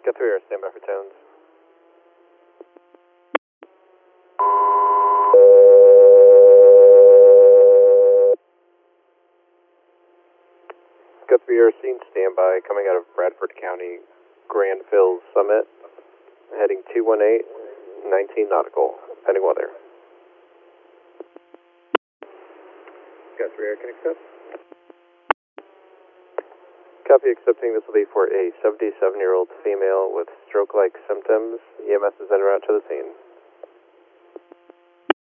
Got 3 stand by for tones. Got 3 scene standby coming out of Bradford County, Granville Summit, heading 218, 19 nautical, pending weather. Got 3 can accept. Copy, accepting. This will be for a 77-year-old female with stroke-like symptoms. EMS is en route to the scene.